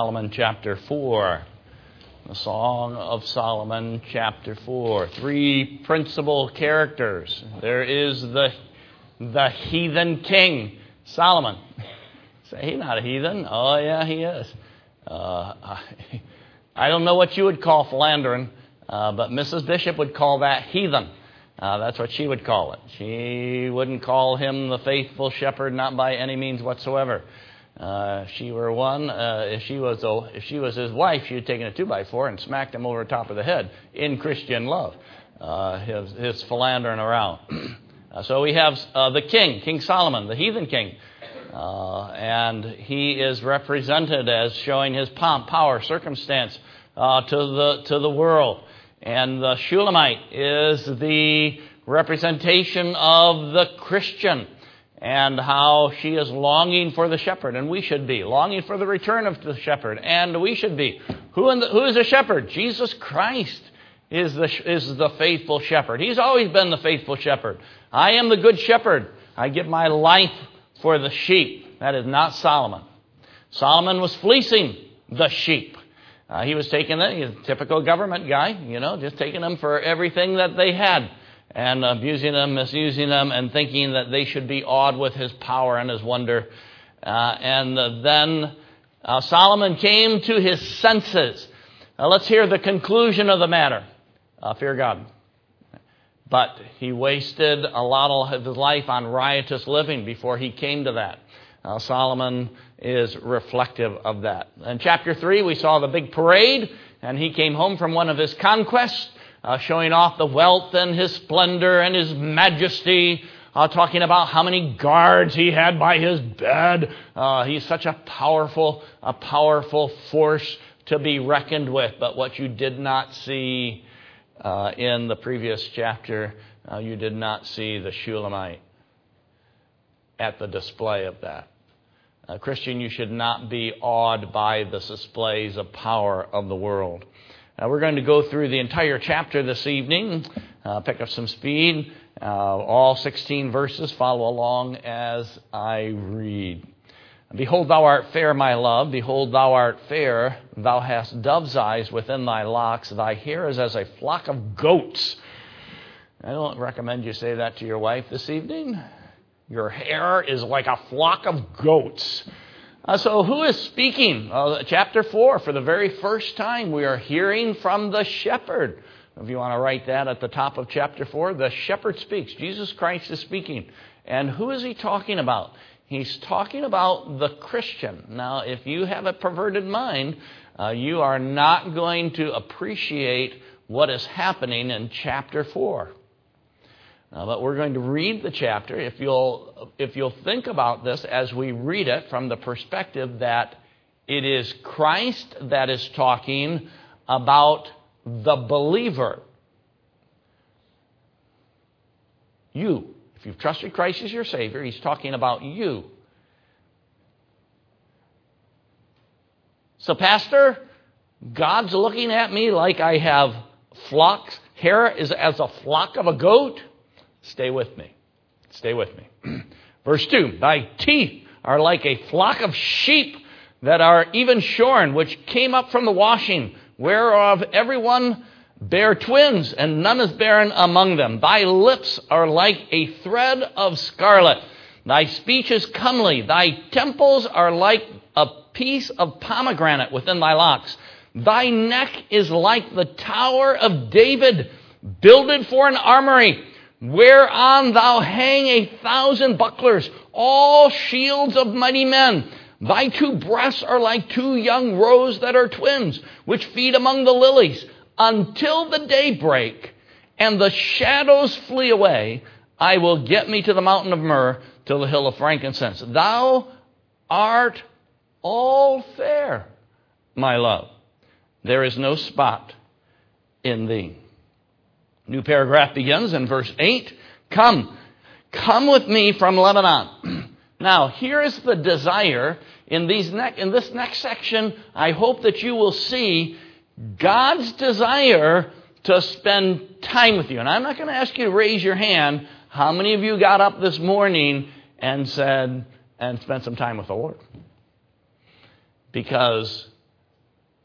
Solomon chapter 4. The Song of Solomon chapter 4. Three principal characters. There is the heathen king, Solomon. Say, he's not a heathen. Oh, yeah, he is. I don't know what you would call philandering, but Mrs. Bishop would call that heathen. That's what she would call it. She wouldn't call him the faithful shepherd, not by any means whatsoever. If she were one, if she was his wife, she had taken a 2x4 and smacked him over the top of the head in Christian love. His philandering around. So we have the king, King Solomon, the heathen king. And he is represented as showing his pomp, power, circumstance to the world. And the Shulamite is the representation of the Christian and how she is longing for the shepherd, and we should be longing for the return of the shepherd, and we should be. Who is the shepherd? Jesus Christ is the faithful shepherd. He's always been the faithful shepherd. I am the good shepherd. I give my life for the sheep. That is not Solomon. Solomon was fleecing the sheep. He was taking them, he's a typical government guy, just taking them for everything that they had and abusing them, misusing them, and thinking that they should be awed with his power and his wonder. Then Solomon came to his senses. Let's hear the conclusion of the matter. Fear God. But he wasted a lot of his life on riotous living before he came to that. Solomon is reflective of that. In chapter 3, we saw the big parade, and he came home from one of his conquests, showing off the wealth and his splendor and his majesty, talking about how many guards he had by his bed. He's such a powerful force to be reckoned with. But what you did not see in the previous chapter, you did not see the Shulamite at the display of that. Christian, you should not be awed by the displays of power of the world. We're going to go through the entire chapter this evening, pick up some speed, all 16 verses. Follow along as I read. Behold, thou art fair, my love. Behold, thou art fair. Thou hast dove's eyes within thy locks. Thy hair is as a flock of goats. I don't recommend you say that to your wife this evening. Your hair is like a flock of goats. So who is speaking? Chapter 4, for the very first time, we are hearing from the shepherd. If you want to write that at the top of chapter 4, the shepherd speaks. Jesus Christ is speaking. And who is he talking about? He's talking about the Christian. Now, if you have a perverted mind, you are not going to appreciate what is happening in chapter 4. But we're going to read the chapter. If you'll think about this as we read it from the perspective that it is Christ that is talking about the believer. You. If you've trusted Christ as your Savior, he's talking about you. So, Pastor, God's looking at me like I have flocks. Hair is as a flock of a goat. Stay with me. Stay with me. Verse 2, thy teeth are like a flock of sheep that are even shorn, which came up from the washing, whereof every one bare twins, and none is barren among them. Thy lips are like a thread of scarlet. Thy speech is comely. Thy temples are like a piece of pomegranate within thy locks. Thy neck is like the tower of David, builded for an armory, whereon thou hang 1,000 bucklers, all shields of mighty men. Thy two breasts are like two young roes that are twins, which feed among the lilies. Until the day break, and the shadows flee away, I will get me to the mountain of myrrh, to the hill of frankincense. Thou art all fair, my love. There is no spot in thee. New paragraph begins in verse 8. Come with me from Lebanon. Now, here is the desire in this next section. I hope that you will see God's desire to spend time with you. And I'm not going to ask you to raise your hand. How many of you got up this morning and spent some time with the Lord? Because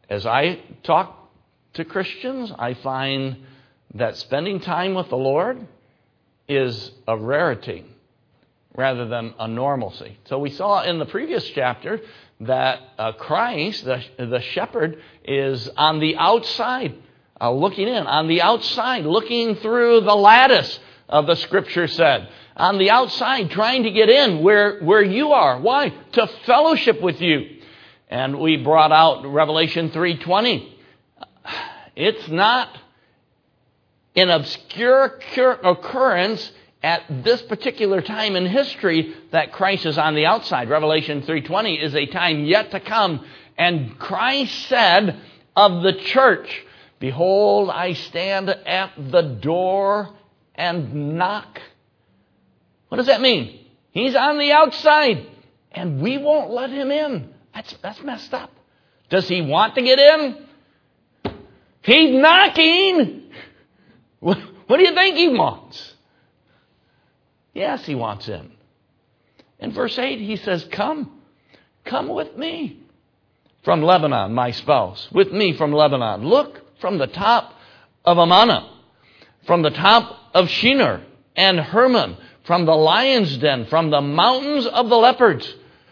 As I talk to Christians, I find that spending time with the Lord is a rarity rather than a normalcy. So we saw in the previous chapter that Christ, the shepherd, is on the outside, looking in, on the outside, looking through the lattice, the Scripture said. On the outside, trying to get in where you are. Why? To fellowship with you. And we brought out Revelation 3:20. It's not an obscure occurrence at this particular time in history that Christ is on the outside. Revelation 3:20 is a time yet to come. And Christ said of the church, "Behold, I stand at the door and knock." What does that mean? He's on the outside, and we won't let him in. That's messed up. Does he want to get in? He's knocking. What do you think he wants? Yes, he wants in. In verse 8, he says, Come with me from Lebanon, my spouse, with me from Lebanon. Look from the top of Amana, from the top of Shinar and Hermon, from the lion's den, from the mountains of the leopards.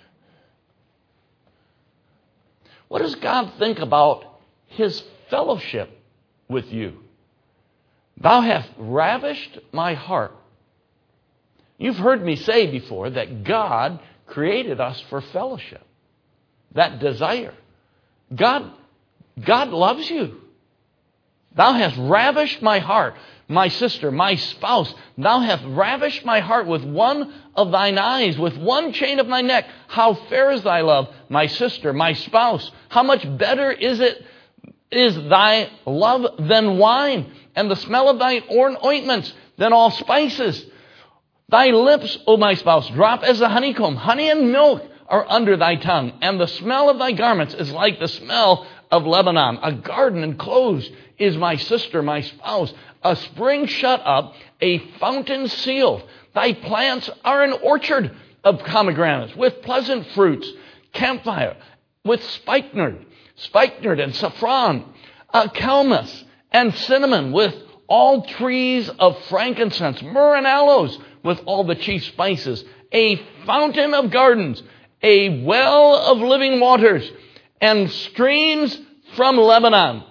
What does God think about his fellowship with you? Thou hast ravished my heart. You've heard me say before that God created us for fellowship. That desire. God loves you. Thou hast ravished my heart. My sister, my spouse, thou hast ravished my heart with one of thine eyes, with one chain of thy neck. How fair is thy love, my sister, my spouse. How much better is thy love than wine, and the smell of thy ointments than all spices. Thy lips, O my spouse, drop as the honeycomb. Honey and milk are under thy tongue, and the smell of thy garments is like the smell of Lebanon. A garden enclosed is my sister, my spouse. A spring shut up, a fountain sealed. Thy plants are an orchard of pomegranates with pleasant fruits. Camphire with spikenard and saffron. Calamus and cinnamon with all trees of frankincense. Myrrh and aloes with all the chief spices. A fountain of gardens. A well of living waters. And streams from Lebanon.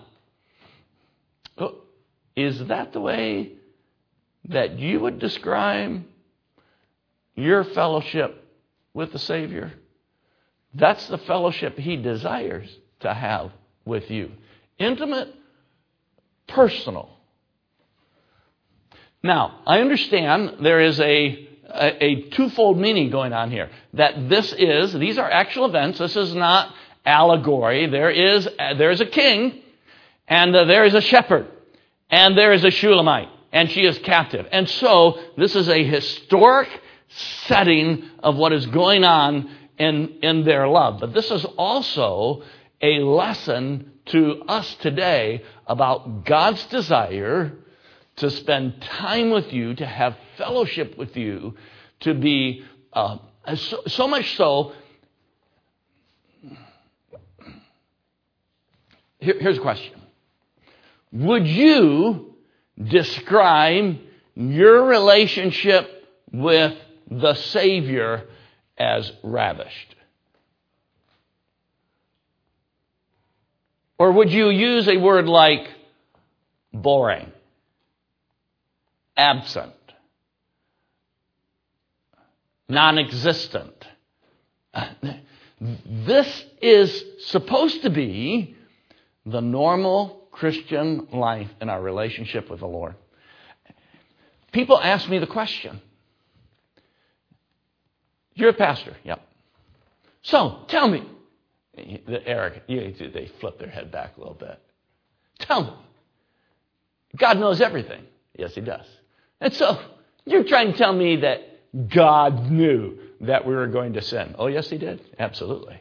Is that the way that you would describe your fellowship with the Savior? That's the fellowship he desires to have with you. Intimate, personal. Now, I understand there is a twofold meaning going on here. That these are actual events. This is not allegory. There is a king, and there is a shepherd. And there is a Shulamite, and she is captive. And so this is a historic setting of what is going on in their love. But this is also a lesson to us today about God's desire to spend time with you, to have fellowship with you, to be so much so. Here's a question. Would you describe your relationship with the Savior as ravished? Or would you use a word like boring, absent, non-existent? This is supposed to be the normal Christian life in our relationship with the Lord. People ask me the question. You're a pastor. Yep. So, tell me. Eric, they flip their head back a little bit. Tell me. God knows everything. Yes, he does. And so, you're trying to tell me that God knew that we were going to sin. Oh, yes, he did. Absolutely.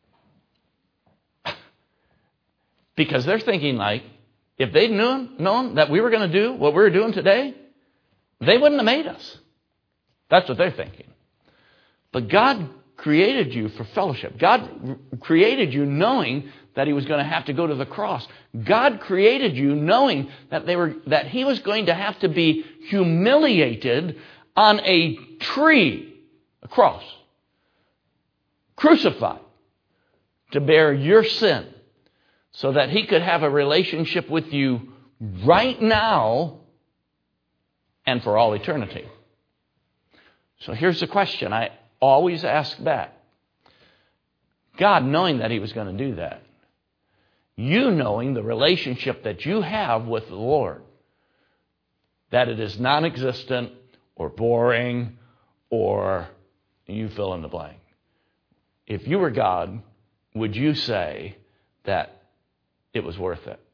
Because they're thinking like, if they'd known that we were going to do what we're doing today, they wouldn't have made us. That's what they're thinking. But God created you for fellowship. God created you knowing that he was going to have to go to the cross. God created you knowing that he was going to have to be humiliated on a tree, a cross, crucified to bear your sin so that he could have a relationship with you right now and for all eternity. So here's the question I always ask back. God knowing that he was going to do that, you knowing the relationship that you have with the Lord, that it is non-existent or boring or you fill in the blank. If you were God, would you say that it was worth it?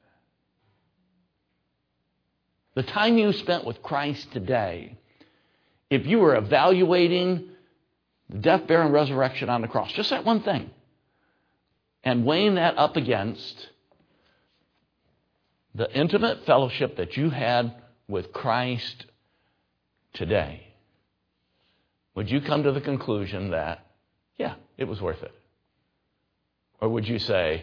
The time you spent with Christ today, if you were evaluating the death, burial, and resurrection on the cross, just that one thing, and weighing that up against the intimate fellowship that you had with Christ today, would you come to the conclusion that, yeah, it was worth it? Or would you say,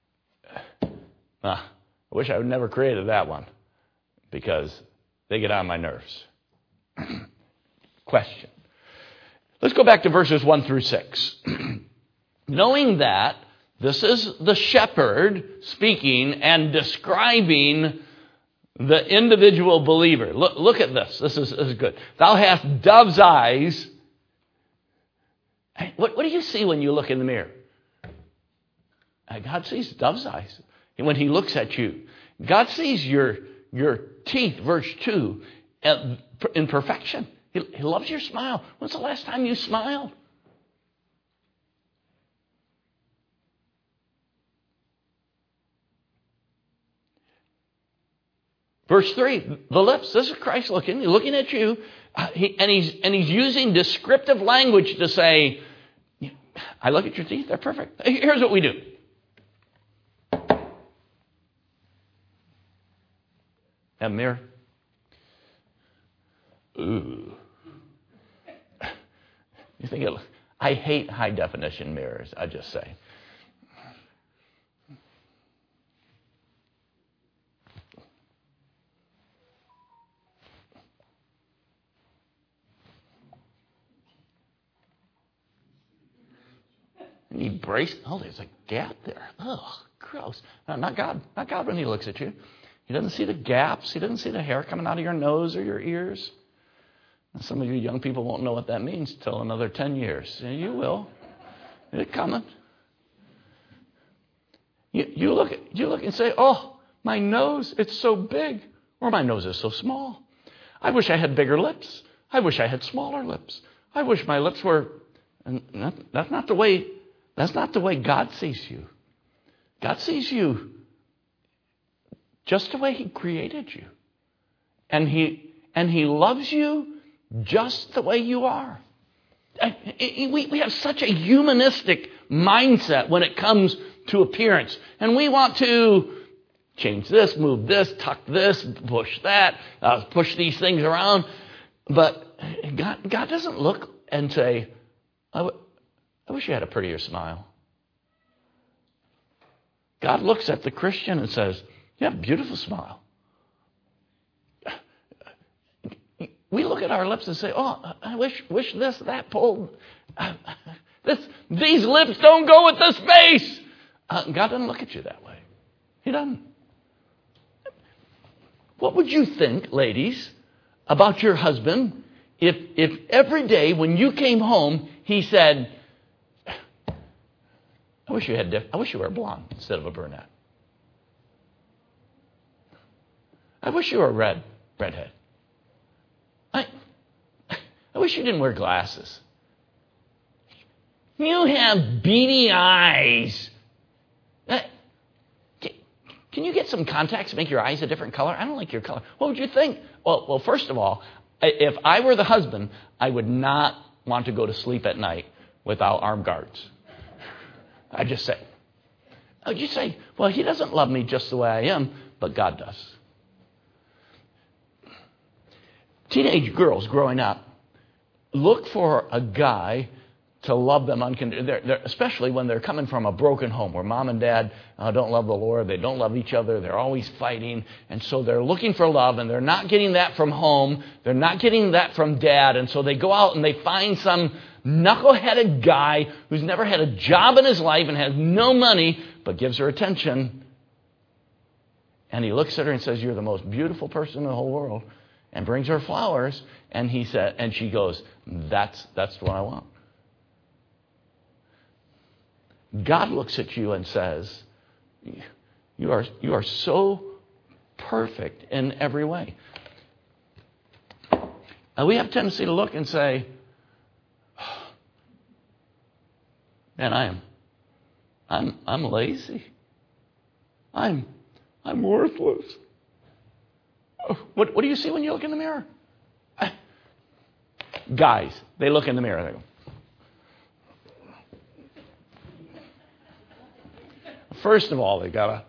I wish I had never created that one because they get on my nerves? Question. Let's go back to verses 1 through 6. Knowing that this is the shepherd speaking and describing the individual believer. Look at this. This is good. Thou hast dove's eyes. What do you see when you look in the mirror? God sees dove's eyes. When he looks at you, God sees your teeth, verse 2, in perfection. He loves your smile. When's the last time you smiled? Verse 3, the lips. This is Christ looking. He's looking at you. And he's using descriptive language to say, I look at your teeth. They're perfect. Here's what we do. Have a mirror. Ooh. You think I hate high definition mirrors, I just say. And you brace. Oh, there's a gap there. Oh, gross. No, not God. Not God when he looks at you. He doesn't see the gaps. He doesn't see the hair coming out of your nose or your ears. And some of you young people won't know what that means till another 10 years. You will. It's coming. You look and say, oh, my nose, it's so big. Or my nose is so small. I wish I had bigger lips. I wish I had smaller lips. I wish my lips were... And that's not the way God sees you. God sees you just the way he created you. And he loves you just the way you are. We have such a humanistic mindset when it comes to appearance. And we want to change this, move this, tuck this, push that, push these things around. But God doesn't look and say, I wish you had a prettier smile. God looks at the Christian and says, you have a beautiful smile. We look at our lips and say, oh, I wish this, that pulled. These lips don't go with this face. God doesn't look at you that way. He doesn't. What would you think, ladies, about your husband if every day when you came home, he said, I wish you were a blonde instead of a brunette. I wish you were a redhead. I wish you didn't wear glasses. You have beady eyes. Can you get some contacts to make your eyes a different color? I don't like your color. What would you think? Well, first of all, if I were the husband, I would not want to go to sleep at night without armed guards. I'd just say, well, he doesn't love me just the way I am, but God does. Teenage girls growing up, look for a guy to love them unconditionally, especially when they're coming from a broken home where mom and dad don't love the Lord. They don't love each other. They're always fighting. And so they're looking for love, and they're not getting that from home. They're not getting that from dad. And so they go out and they find some knuckleheaded guy who's never had a job in his life and has no money, but gives her attention. And he looks at her and says, "You're the most beautiful person in the whole world," and brings her flowers. And she goes, "That's what I want." God looks at you and says, you are so perfect in every way. And we have a tendency to look and say, "Man, I'm lazy. I'm worthless." What do you see when you look in the mirror? Guys, they look in the mirror and they go, first of all, they can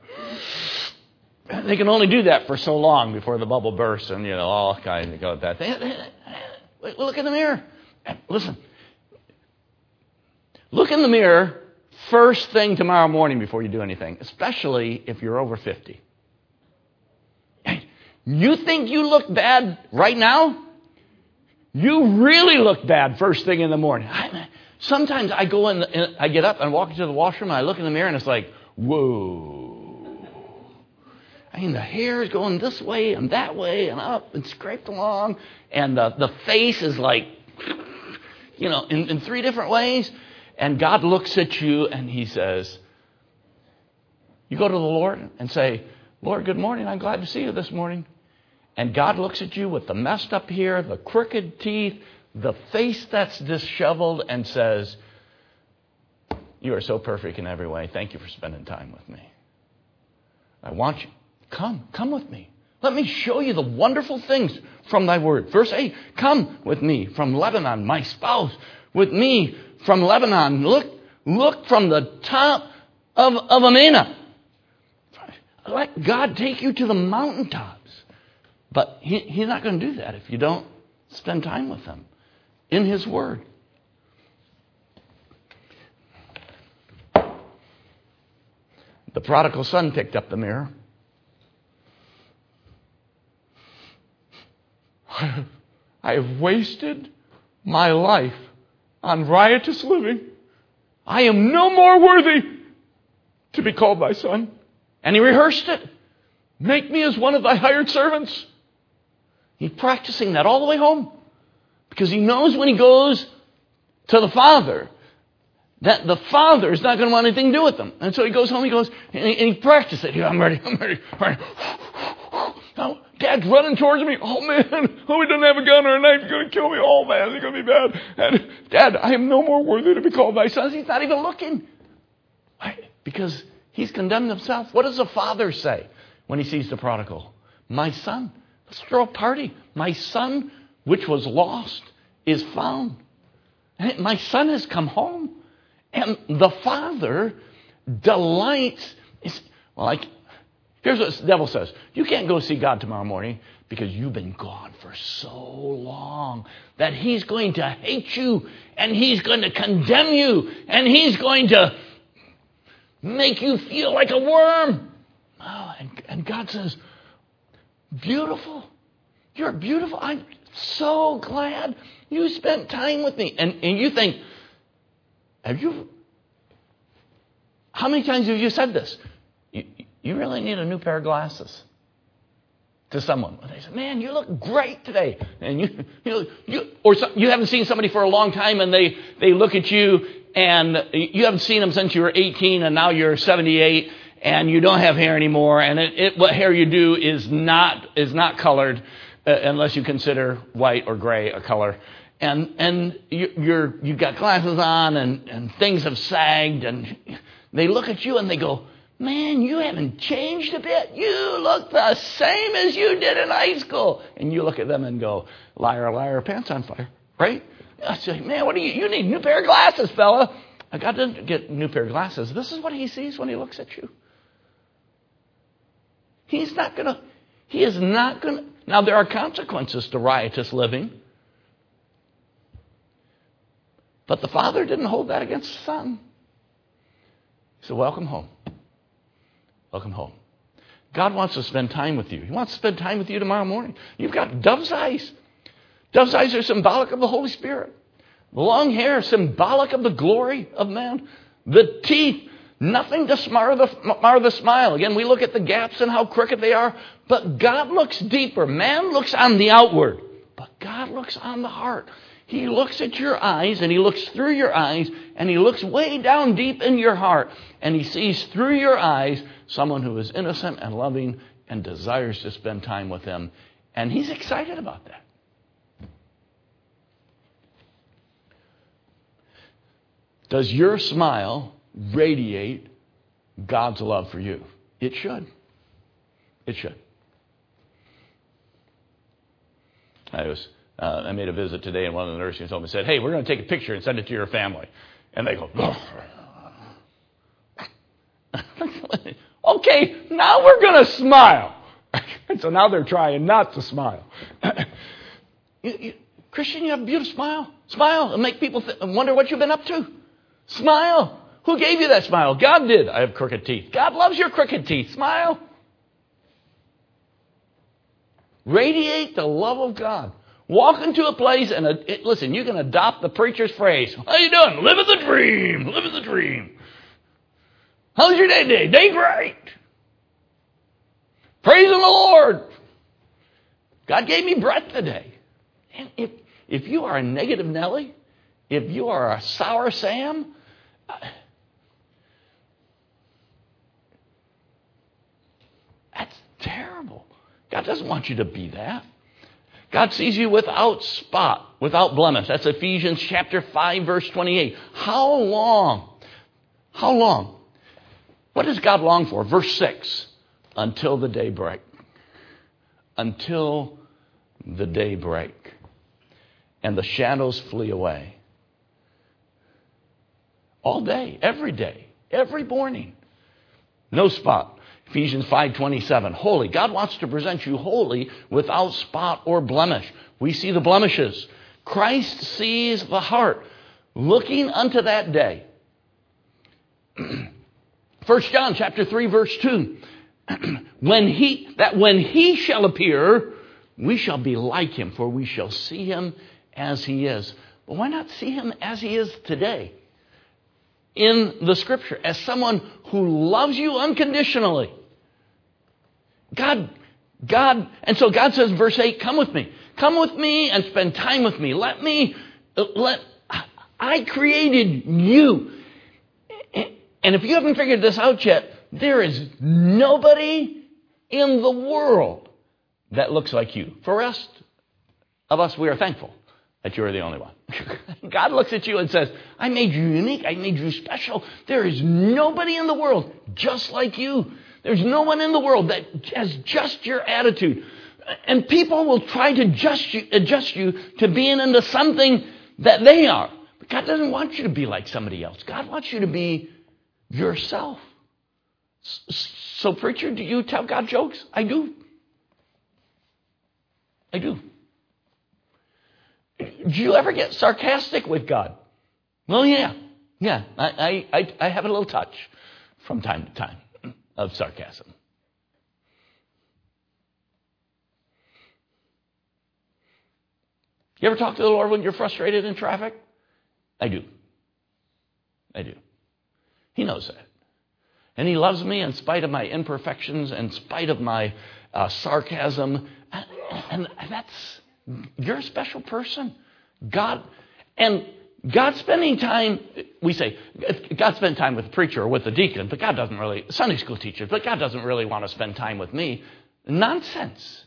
only do that for so long before the bubble bursts, and all kinds of go with that. Look in the mirror. Listen. Look in the mirror first thing tomorrow morning before you do anything, especially if you're over 50. You think you look bad right now? You really look bad first thing in the morning. Sometimes I go in, I get up and walk into the washroom, and I look in the mirror, and it's like, whoa. The hair is going this way and that way and up and scraped along. And the face is like, in 3 different ways. And God looks at you and he says, you go to the Lord and say, "Lord, good morning. I'm glad to see you this morning." And God looks at you with the messed up hair, the crooked teeth, the face that's disheveled, and says, "You are so perfect in every way. Thank you for spending time with me. I want you. Come with me. Let me show you the wonderful things from thy word." Verse 8, "Come with me from Lebanon, my spouse, with me from Lebanon. Look from the top of Amana." Let God take you to the mountaintops. But he's not going to do that if you don't spend time with him in his word. The prodigal son picked up the mirror. "I have wasted my life on riotous living. I am no more worthy to be called thy son." And he rehearsed it. "Make me as one of thy hired servants." He's practicing that all the way home. Because he knows when he goes to the Father, that the Father is not going to want anything to do with him. And so he goes home, and he practices it. "I'm ready. Now, Dad's running towards me. Oh, man. Oh, he doesn't have a gun or a knife. He's going to kill me. Oh, man, it's going to be bad. And Dad, I am no more worthy to be called thy son." He's not even looking. Why? Because he's condemned himself. What does the Father say when he sees the prodigal? "My son, let's throw a party. My son, which was lost, is found. And my son has come home." And the Father delights. Here's what the devil says. "You can't go see God tomorrow morning because you've been gone for so long that he's going to hate you and he's going to condemn you and he's going to make you feel like a worm." Oh, and God says, "Beautiful. You're beautiful. I'm so glad you spent time with me." And you think, how many times have you said this? You really need a new pair of glasses to someone. They say, "Man, you look great today." And you haven't seen somebody for a long time, and they look at you, and you haven't seen them since you were 18, and now you're 78, and you don't have hair anymore, and what hair you do is not colored unless you consider white or gray a color. And you've got glasses on, and things have sagged, and they look at you and they go, "Man, you haven't changed a bit. You look the same as you did in high school." And you look at them and go, "Liar, liar, pants on fire." Right? I say, "Man, you need a new pair of glasses, fella." I got to get a new pair of glasses. This is what he sees when he looks at you. He is not going to. Now, there are consequences to riotous living. But the Father didn't hold that against the Son. He said, welcome home. Welcome home. God wants to spend time with you. He wants to spend time with you tomorrow morning. You've got dove's eyes. Dove's eyes are symbolic of the Holy Spirit. The long hair is symbolic of the glory of man. The teeth, nothing to mar the smile. Again, we look at the gaps and how crooked they are. But God looks deeper. Man looks on the outward. But God looks on the heart. He looks at your eyes and He looks through your eyes and He looks way down deep in your heart and He sees through your eyes someone who is innocent and loving and desires to spend time with Him. And He's excited about that. Does your smile radiate God's love for you? It should. It should. I made a visit today, and one of the nursing homes said, hey, we're going to take a picture and send it to your family. And they go, okay, now we're going to smile. And so now they're trying not to smile. Christian, you have a beautiful smile. Smile and make people wonder what you've been up to. Smile. Who gave you that smile? God did. I have crooked teeth. God loves your crooked teeth. Smile. Radiate the love of God. Walk into a place and listen, you can adopt the preacher's phrase. How you doing? Living the dream. Living the dream. How's your day today? Day great. Praising the Lord. God gave me breath today. And if you are a negative Nelly, if you are a sour Sam, that's terrible. God doesn't want you to be that. God sees you without spot, without blemish. That's Ephesians chapter 5, verse 28. How long? How long? What does God long for? Verse 6. Until the day break. Until the day break. And the shadows flee away. All day, every morning. No spot. Ephesians 5:27, holy. God wants to present you holy without spot or blemish. We see the blemishes. Christ sees the heart, looking unto that day. 1 John chapter 3, verse 2. when he shall appear, we shall be like Him, for we shall see Him as He is. But why not see Him as He is today? In the Scripture, as someone who loves you unconditionally. God, and so God says, verse 8, come with me. Come with me and spend time with me. I created you. And if you haven't figured this out yet, there is nobody in the world that looks like you. For the rest of us, we are thankful that you are the only one. God looks at you and says, I made you unique. I made you special. There is nobody in the world just like you. There's no one in the world that has just your attitude. And people will try to adjust you to being into something that they are. But God doesn't want you to be like somebody else. God wants you to be yourself. So, preacher, do you tell God jokes? I do. I do. Do you ever get sarcastic with God? Well, yeah. Yeah, I have a little touch from time to time of sarcasm. You ever talk to the Lord when you're frustrated in traffic? I do. He knows that. And He loves me in spite of my imperfections, in spite of my sarcasm. And you're a special person. God spending time, we say, God spent time with the preacher or with the deacon, but God doesn't really, Sunday school teacher, but God doesn't really want to spend time with me. Nonsense.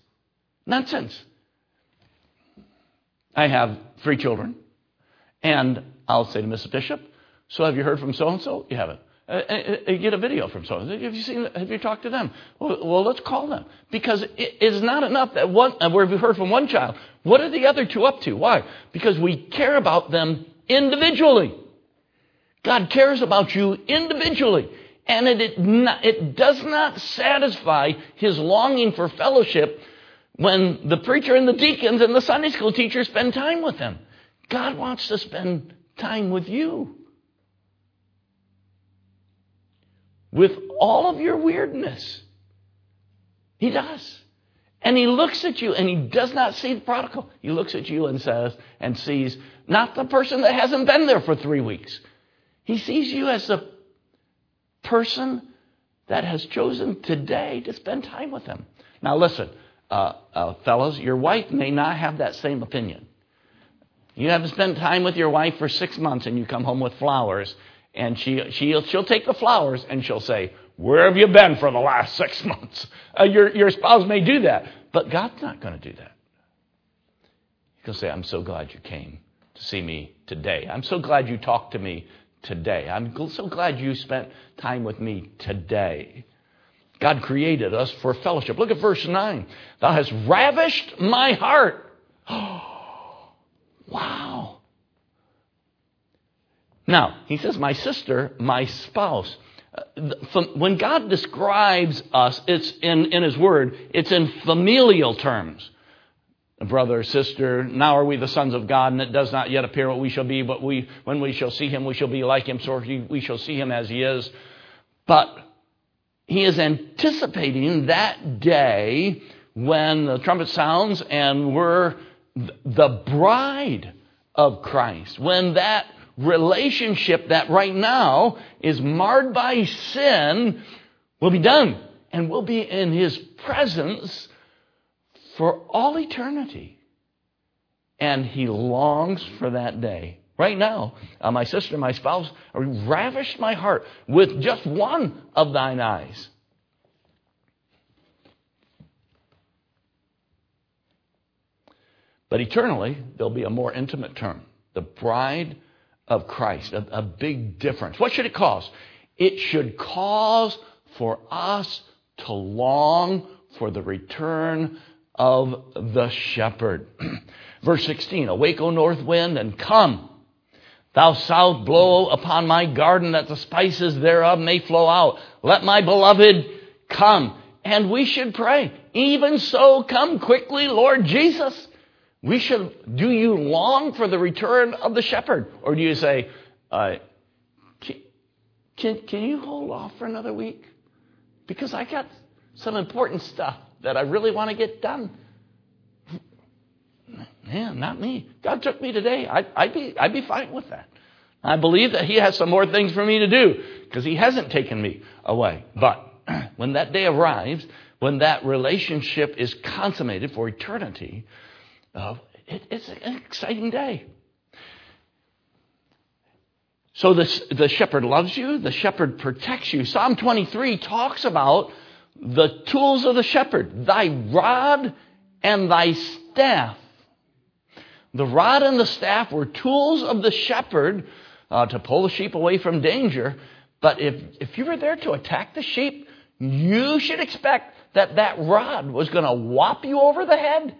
I have 3 children, and I'll say to Mrs. Bishop, so have you heard from so-and-so? You haven't. You get a video from so-and-so. Have you talked to them? Well, let's call them. Because it is not enough that where we've heard from one child. What are the other 2 up to? Why? Because we care about them individually. God cares about you individually. And it does not satisfy His longing for fellowship when the preacher and the deacons and the Sunday school teachers spend time with Him. God wants to spend time with you. With all of your weirdness. He does. And he looks at you and he does not see the prodigal. He looks at you and says, and sees not the person that hasn't been there for 3 weeks. He sees you as the person that has chosen today to spend time with him. Now listen, fellows, your wife may not have that same opinion. You haven't spent time with your wife for 6 months and you come home with flowers, and she'll take the flowers and she'll say, "Where have you been for the last 6 months?" Your spouse may do that, but God's not going to do that. He'll say, "I'm so glad you came to see me today. I'm so glad you talked to me today. I'm so glad you spent time with me today." God created us for fellowship. Look at verse 9. "Thou hast ravished my heart." Wow. Now, he says, "My sister, my spouse." When God describes us, it's in his word, it's in familial terms. Brother, sister, now are we the sons of God, and it does not yet appear what we shall be, but when we shall see him, we shall be like him, so we shall see him as he is. But he is anticipating that day when the trumpet sounds and we're the bride of Christ. When that relationship that right now is marred by sin will be done. And we'll be in his presence for all eternity. And he longs for that day. Right now, my sister, my spouse, ravished my heart with just one of thine eyes. But eternally, there'll be a more intimate term. The bride of Christ. A big difference. What should it cause? It should cause for us to long for the return of the shepherd. Verse 16, "Awake, O north wind, and come. Thou south, blow upon my garden, that the spices thereof may flow out. Let my beloved come." And we should pray, "Even so, come quickly, Lord Jesus." We should. Do you long for the return of the shepherd? Or do you say, can you hold off for another week? Because I got some important stuff that I really want to get done. Man, not me. God took me today. I'd be fine with that. I believe that he has some more things for me to do because he hasn't taken me away. But when that day arrives, when that relationship is consummated for eternity, it's an exciting day. So the shepherd loves you. The shepherd protects you. Psalm 23 talks about the tools of the shepherd. Thy rod and thy staff. The rod and the staff were tools of the shepherd to pull the sheep away from danger. But if you were there to attack the sheep, you should expect that rod was going to whop you over the head.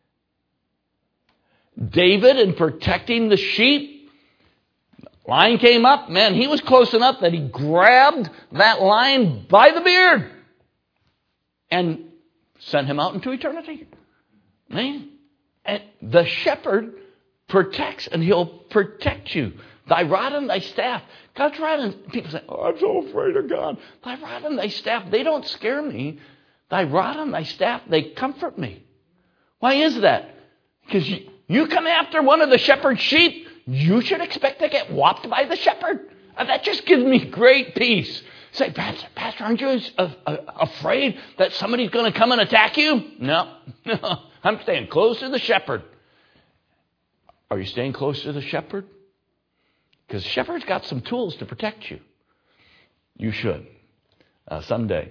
David, in protecting the sheep, lion came up. Man, he was close enough that he grabbed that lion by the beard and sent him out into eternity. Man, and the shepherd protects, and he'll protect you. Thy rod and thy staff. God's rod and people say, "Oh, I'm so afraid of God." Thy rod and thy staff, they don't scare me. Thy rod and thy staff, they comfort me. Why is that? Because you come after one of the shepherd's sheep, you should expect to get whopped by the shepherd. That just gives me great peace. Say, Pastor, aren't you afraid that somebody's going to come and attack you? No. I'm staying close to the shepherd. Are you staying close to the shepherd? Because the shepherd's got some tools to protect you. You should. Someday.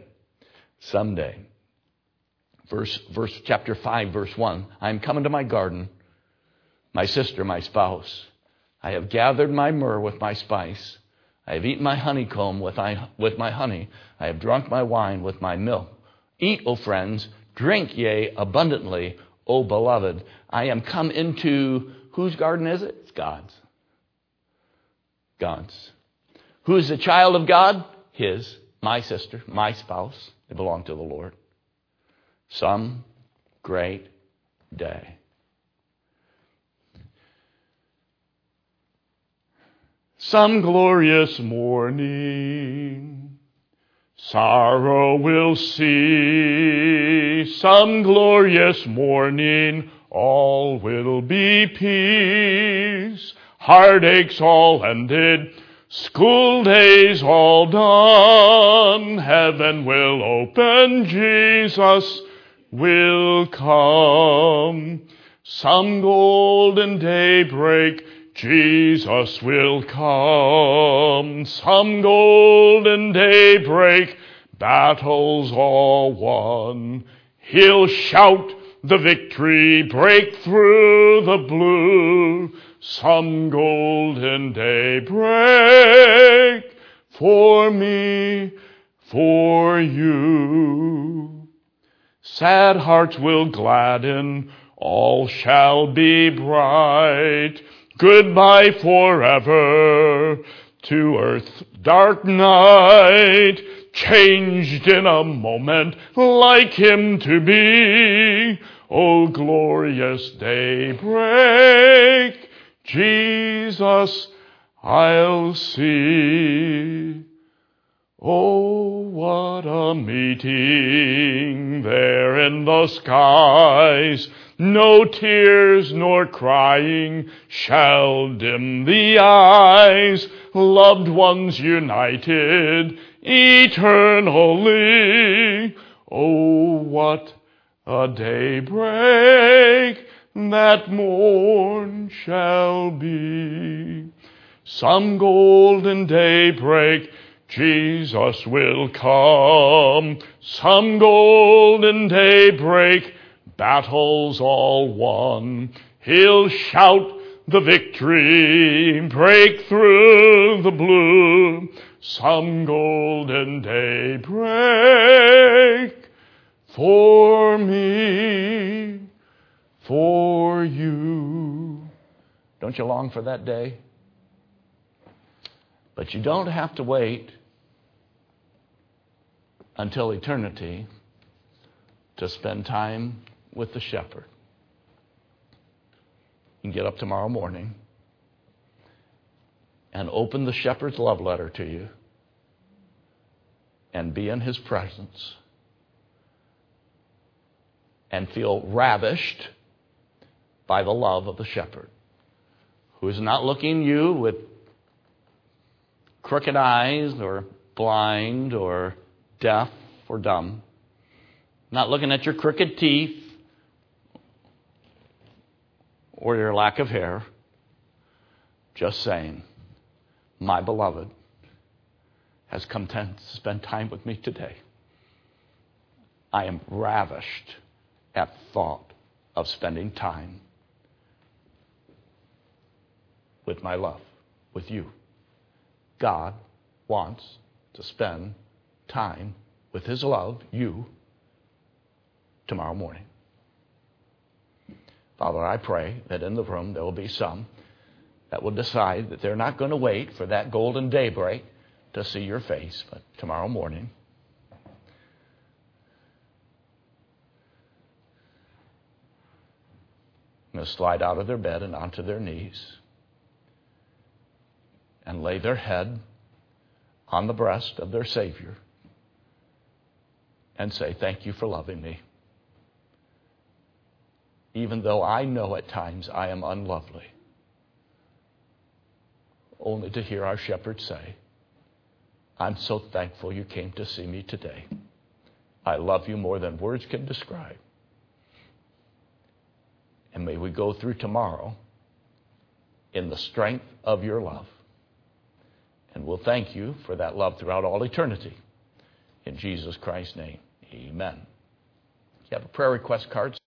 Chapter 5, verse 1. I am coming to my garden, my sister, my spouse. I have gathered my myrrh with my spice. I have eaten my honeycomb with my honey. I have drunk my wine with my milk. Eat, O friends, drink, yea, abundantly, O beloved. I am come into, whose garden is it? It's God's. God's. Who is the child of God? His, my sister, my spouse. They belong to the Lord. Some great day. some glorious morning. Sorrow will cease, some glorious morning, all will be peace. Heartaches all ended, school days all done. Heaven will open, Jesus will come. Some golden daybreak, Jesus will come. Some golden daybreak, battles all won. He'll shout the victory, break through the blue. Some golden daybreak for me, for you. Sad hearts will gladden, all shall be bright. Goodbye forever to earth's dark night. Changed in a moment, like him to be. Oh, glorious daybreak, Jesus I'll see. Oh, what a meeting there in the skies. No tears nor crying shall dim the eyes. Loved ones united eternally. Oh, what a daybreak that morn shall be. Some golden daybreak, Jesus will come. Some golden daybreak, battles all won. He'll shout the victory, break through the blue. Some golden daybreak for me, for you. Don't you long for that day? But you don't have to wait until eternity to spend time with the shepherd. You can get up tomorrow morning and open the shepherd's love letter to you and be in his presence and feel ravished by the love of the shepherd, who is not looking you with crooked eyes or blind or deaf or dumb, not looking at your crooked teeth or your lack of hair, just saying, my beloved has come to spend time with me today. I am ravished at the thought of spending time with my love, with you. God wants to spend time with his love, you, tomorrow morning. Father, I pray that in the room there will be some that will decide that they're not going to wait for that golden daybreak to see your face, but tomorrow morning, going to slide out of their bed and onto their knees and lay their head on the breast of their Savior and say, thank you for loving me. Even though I know at times I am unlovely, only to hear our shepherd say, I'm so thankful you came to see me today. I love you more than words can describe. And may we go through tomorrow in the strength of your love. And we'll thank you for that love throughout all eternity. In Jesus Christ's name, amen. You have a prayer request card.